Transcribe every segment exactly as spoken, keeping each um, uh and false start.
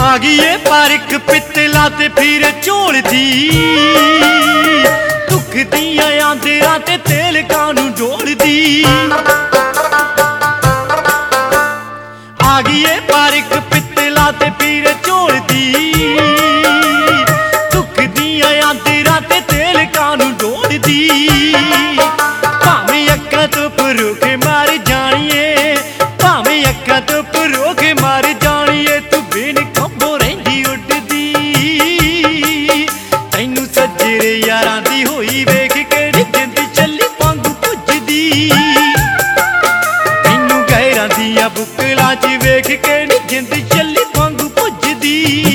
आ गई है पारिक पितला ते फिर झोलदी दुख दियां आंदरां ते तेल कानू डोलदी। आ गई है पारिक पितला ते फिर झोलदी दुख दियां आंदरां ते तेल कानू डोलदी। भावें अक्कां तो परो के मार जानिए भावें अक्कां तो परो के मार जानिए तू बिन खंभों रहिंदी उड्डदी। तैनू सज्जरे यारां दी होई वेख के नी जिंद चली वांगू भुजदी। तैनू गैरां दियां बुकलां च वेख के नी जिंद चली वांगू भुजदी।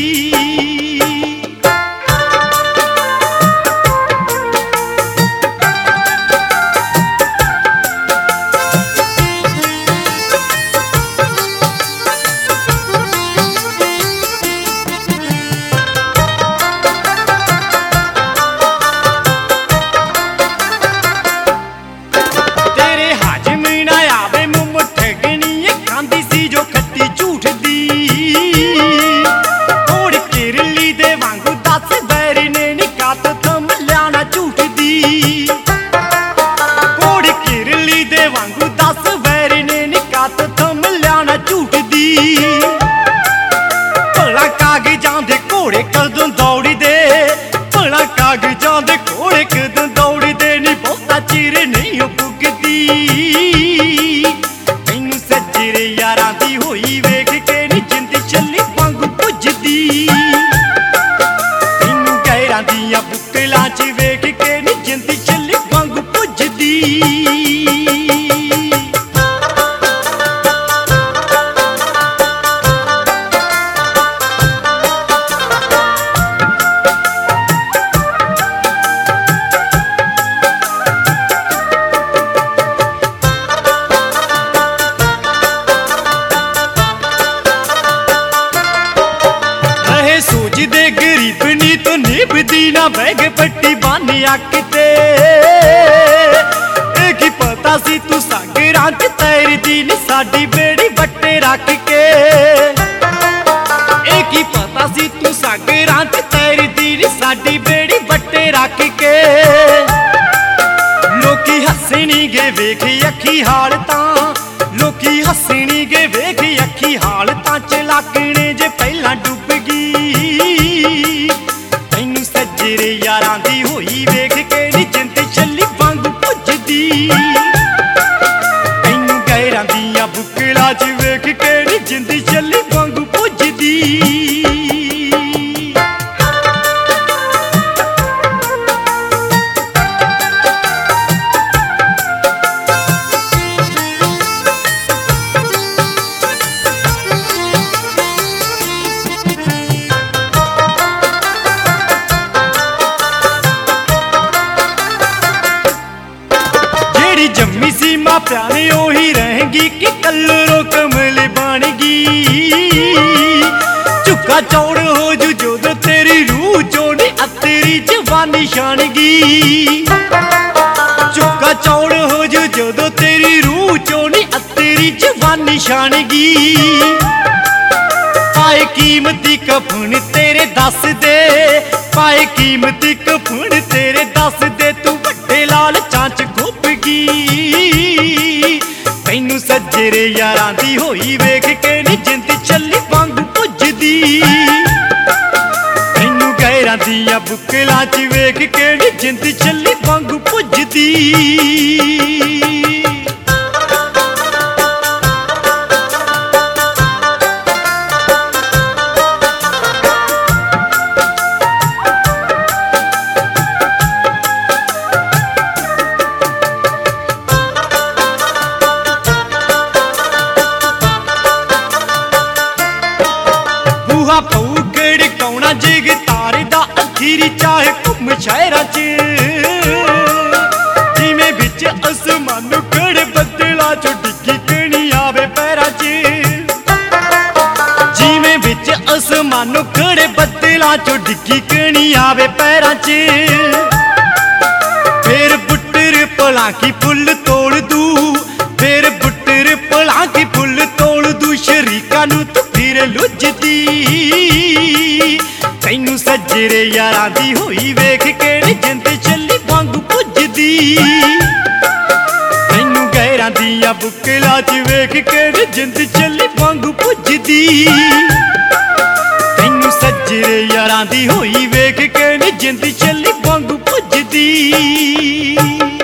भला कागजां दे घोड़े कदों दौड़दे भला कागजां दे घोड़े कदों दौड़दे नी बहुता चिर नहीं पुगदी। तैनू सज्जरे यारां दी होई वेख के नी जिंद चली वांगू भुजदी। तैनू गैरां दियां बुकलां च वेख के नी जिंद चली वांगू भुजदी। सोचदे गरीब नी तो निभदी ना बैग पट्टी बन अक ते की पता सी तू सागरां च तैरदी नी साडी बेड़ी बट्टे रख के। की पता सी तू सागरां च तैरदी नी साडी बेड़ी बट्टे रख के। लोकी हसनी गे वेख अखी हालतां लोकी हसनी गे वेख अखी हालतां चलाकणे जे पहलां डुब गई। तैनू सज्जरे यारां दी होई वेख के नी जिंद चली वांगू भुजदी। तैनू गैरां दियां बुकलां च वेख के नी जिंद चली वांगू भुजदी। जम्मी सी मापिया ने ओही रहेंगी कि कलरों कमल बन गई। झुक्का चौड़ हो जू जो तेरी रूह चोनी तेरी जवानी शानगी। झुक्का चौड़ हो जू जो तेरी रूह चोनी तेरी जवानी शानगी। पाए कीमती कफन तेरे दस दे पाए कीमती कफन तेरे दस दे तू वड्डे लाल चांच खुप गई। तैनू सज्जरे यारां दी होई वेख के नी जिंद चली वांगू भुजदी। तैनू गैरां दियां बुकलां च वेख के नी जिंद चली वांगू भुजदी। पौकड़ कौना जिग तारे दा अखीरी चाहे घुम शहरां च जिवें बिच आसमानों कड़ बदला चो डिग्गी कणी आवे पैरां च। जिवें बिच आसमानों कड़ बदला चो डिग्गी कणी आवे पैरां च। फिर बुट्टर भला की फुल तोड़ दू फिर बुट्टर भला की फुल तोड़ दू शरीकां नूं तू फिर लुझदी। ਨਸ਼ਿਆਂ ਬੁੱਕਲਾਂ ਚ ਵੇਖ ਕੇ ਨੀ ਜਿੰਦ ਚੱਲੀ ਵਾਂਗੂ ਪੁੱਜਦੀ ਤੈਨੂੰ ਸੱਜਰੇ ਯਾਰਾਂ ਦੀ ਹੋਈ ਵੇਖ ਕੇ ਨੀ ਜਿੰਦ ਚੱਲੀ ਵਾਂਗੂ ਪੁੱਜਦੀ।